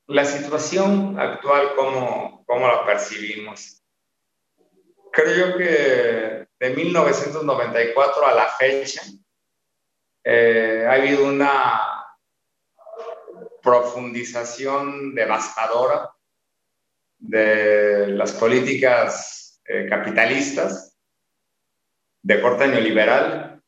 la situación actual, ¿cómo la percibimos? Creo yo que de 1994 a la fecha ha habido una profundización devastadora de las políticas capitalistas de corte neoliberal,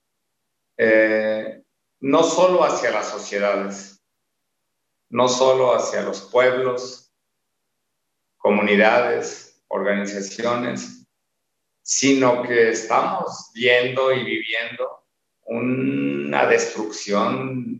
no solo hacia las sociedades, no solo hacia los pueblos, comunidades, organizaciones, sino que estamos viendo y viviendo una destrucción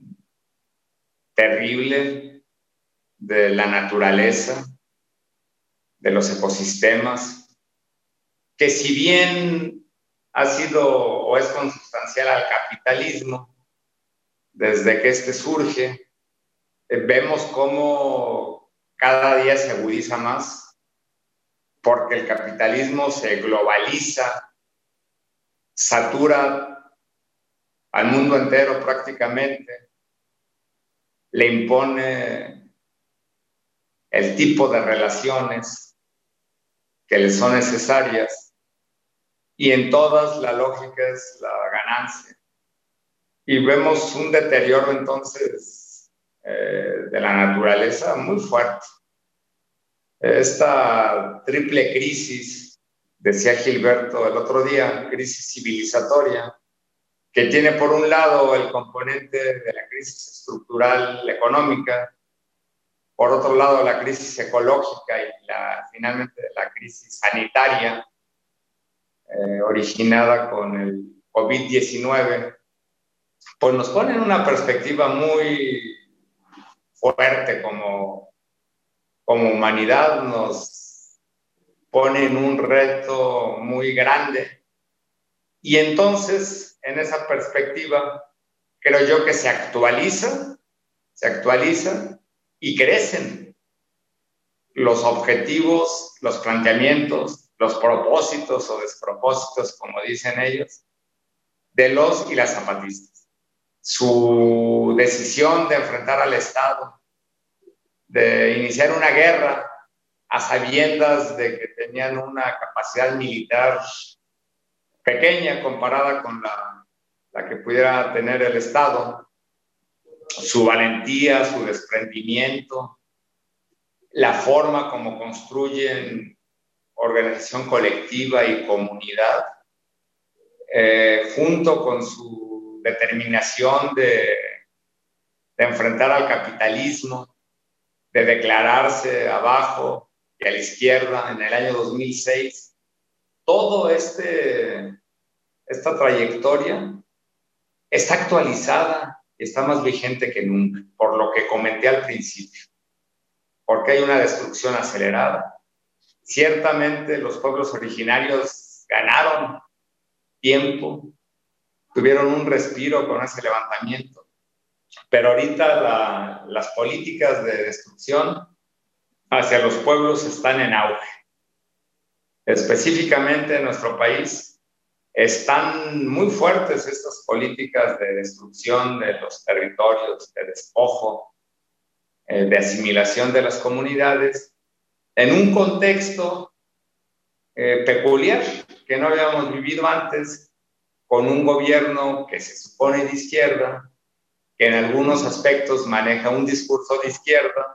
terrible de la naturaleza, de los ecosistemas, que si bien ha sido o es consustancial al capitalismo, desde que este surge, vemos cómo cada día se agudiza más, porque el capitalismo se globaliza, satura al mundo entero prácticamente, le impone el tipo de relaciones que le son necesarias, y en todas la lógica es la ganancia. Y vemos un deterioro entonces de la naturaleza muy fuerte. Esta triple crisis, decía Gilberto el otro día, crisis civilizatoria, que tiene por un lado el componente de la crisis estructural económica, por otro lado la crisis ecológica y finalmente la crisis sanitaria originada con el COVID-19, pues nos pone en una perspectiva muy fuerte como humanidad, nos pone en un reto muy grande. Y entonces, en esa perspectiva, creo yo que se actualiza y crecen los objetivos, los planteamientos, los propósitos o despropósitos, como dicen ellos, de los y las zapatistas. Su decisión de enfrentar al Estado, de iniciar una guerra a sabiendas de que tenían una capacidad militar pequeña comparada con la que pudiera tener el Estado, su valentía, su desprendimiento, la forma como construyen organización colectiva y comunidad, junto con su determinación de enfrentar al capitalismo, de declararse abajo y a la izquierda en el año 2006. Todo esta trayectoria está actualizada y está más vigente que nunca, por lo que comenté al principio, porque hay una destrucción acelerada. Ciertamente los pueblos originarios ganaron tiempo, tuvieron un respiro con ese levantamiento, pero ahorita las políticas de destrucción hacia los pueblos están en auge. Específicamente en nuestro país están muy fuertes estas políticas de destrucción de los territorios, de despojo, de asimilación de las comunidades, en un contexto peculiar que no habíamos vivido antes, con un gobierno que se supone de izquierda, que en algunos aspectos maneja un discurso de izquierda,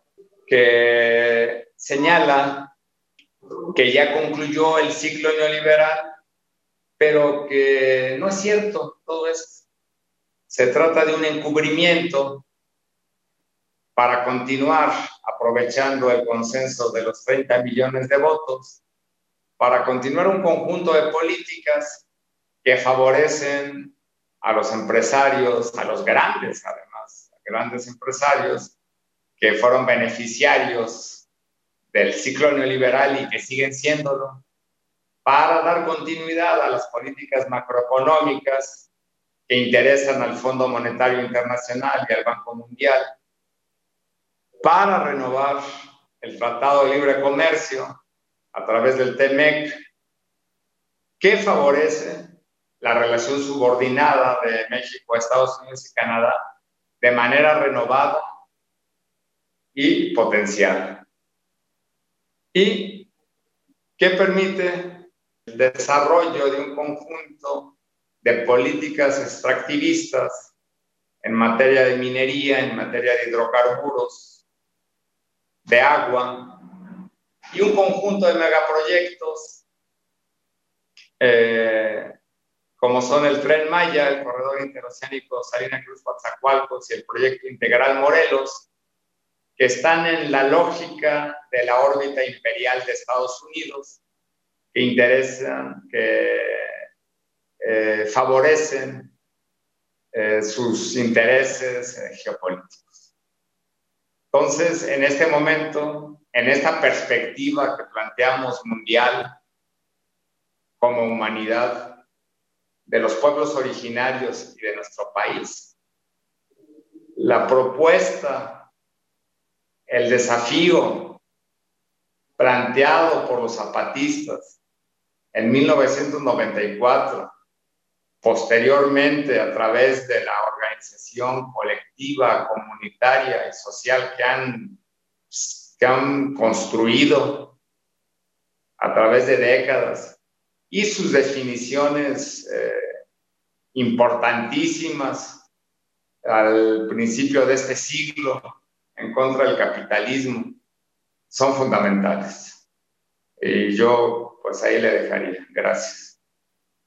que señala que ya concluyó el ciclo neoliberal, pero que no es cierto todo esto. Se trata de un encubrimiento para continuar aprovechando el consenso de los 30 millones de votos, para continuar un conjunto de políticas que favorecen a los empresarios, a los grandes, además, grandes empresarios que fueron beneficiarios del ciclo neoliberal y que siguen siéndolo, para dar continuidad a las políticas macroeconómicas que interesan al Fondo Monetario Internacional y al Banco Mundial, para renovar el Tratado de Libre Comercio a través del TEMEC, que favorece la relación subordinada de México, Estados Unidos y Canadá de manera renovada, y potencial. ¿Y qué permite? El desarrollo de un conjunto de políticas extractivistas en materia de minería, en materia de hidrocarburos, de agua, y un conjunto de megaproyectos como son el Tren Maya, el Corredor Interoceánico Salina Cruz-Coatzacoalcos y el Proyecto Integral Morelos, que están en la lógica de la órbita imperial de Estados Unidos, que interesan, que favorecen sus intereses geopolíticos. Entonces, en este momento, en esta perspectiva que planteamos mundial como humanidad, de los pueblos originarios y de nuestro país, la propuesta, el desafío planteado por los zapatistas en 1994, posteriormente a través de la organización colectiva, comunitaria y social que han construido a través de décadas, y sus definiciones importantísimas al principio de este siglo en contra del capitalismo, son fundamentales. Y yo pues ahí le dejaría. Gracias.